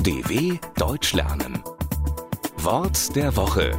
DW Deutsch lernen. Wort der Woche.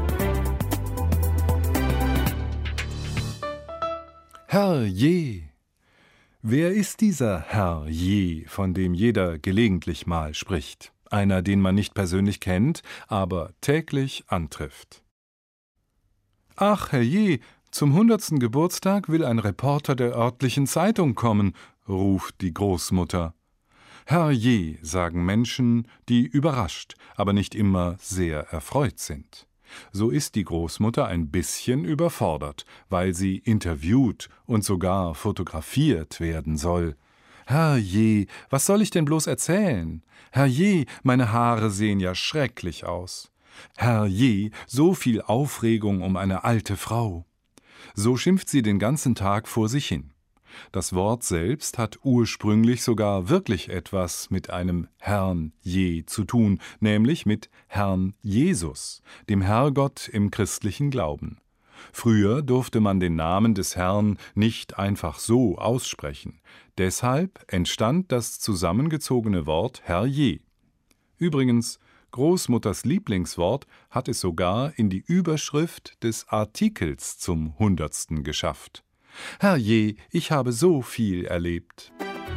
Herrje! Wer ist dieser Herrje, von dem jeder gelegentlich mal spricht? Einer, den man nicht persönlich kennt, aber täglich antrifft. »Ach, Herrje, zum 100. Geburtstag will ein Reporter der örtlichen Zeitung kommen«, ruft die Großmutter. Herrje sagen Menschen, die überrascht, aber nicht immer sehr erfreut sind. So ist die Großmutter ein bisschen überfordert, weil sie interviewt und sogar fotografiert werden soll. »Herrje, was soll ich denn bloß erzählen? Herrje, meine Haare sehen ja schrecklich aus. Herrje, so viel Aufregung um eine alte Frau.« So schimpft sie den ganzen Tag vor sich hin. Das Wort selbst hat ursprünglich sogar wirklich etwas mit einem Herrn je zu tun, nämlich mit Herrn Jesus, dem Herrgott im christlichen Glauben. Früher durfte man den Namen des Herrn nicht einfach so aussprechen. Deshalb entstand das zusammengezogene Wort Herrje. Übrigens, Großmutters Lieblingswort hat es sogar in die Überschrift des Artikels zum 100. geschafft. Herrje, ich habe so viel erlebt.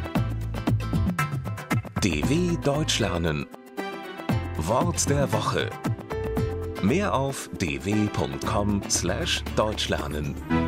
DW Deutsch lernen. Wort der Woche. Mehr auf dw.com/deutschlernen.